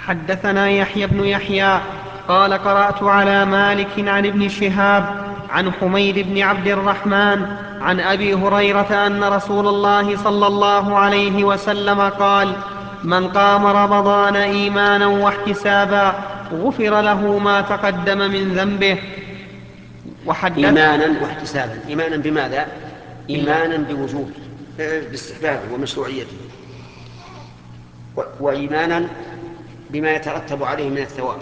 حدثنا يحيى بن يحيى قال قرأت على مالك عن ابن شهاب عن حميد بن عبد الرحمن عن أبي هريرة أن رسول الله صلى الله عليه وسلم قال: من قام رمضان إيمانا واحتسابا غفر له ما تقدم من ذنبه. إيمانا واحتسابا. إيمانا بماذا؟ بالله. إيمانا بوجوبه، باستحبابه ومشروعيته، وإيمانا بما يترتب عليه من الثواب،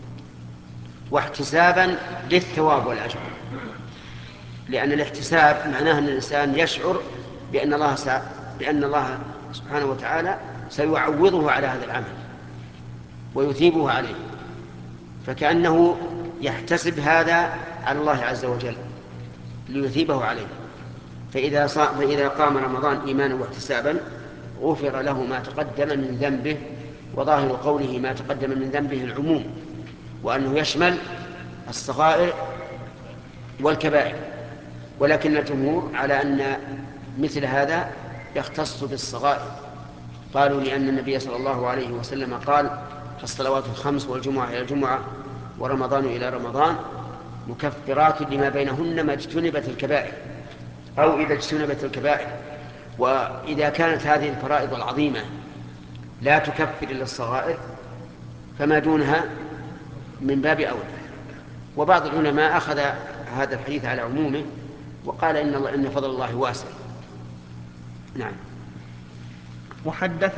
واحتسابا للثواب والأجر، لأن الاحتساب معناه أن الإنسان يشعر بأن الله سبحانه وتعالى سيعوضه على هذا العمل ويثيبه عليه، فكأنه يحتسب هذا على الله عز وجل ليثيبه عليه. فإذا قام رمضان إيمانا واحتسابا غفر له ما تقدم من ذنبه. وظاهر قوله ما تقدم من ذنبه العموم، وأنه يشمل الصغائر والكبائر، ولكن الجمهور على أن مثل هذا يختص بالصغائر. قالوا لأن النبي صلى الله عليه وسلم قال: الصلوات الخمس والجمعة إلى الجمعة ورمضان إلى رمضان مكفرات لما بينهن ما اجتنبت الكبائر، أو إذا اجتنبت الكبائر. وإذا كانت هذه الفرائض العظيمة لا تكفر إلا الصغائر فما دونها من باب أولى. وبعض العلماء أخذ هذا الحديث على عمومه وقال إن فضل الله واسع. نعم. وحدث